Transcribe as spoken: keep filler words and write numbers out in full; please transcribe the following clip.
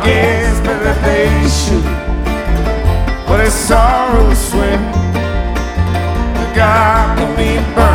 guess better they should. But it's sorrow sweat. God will be burning.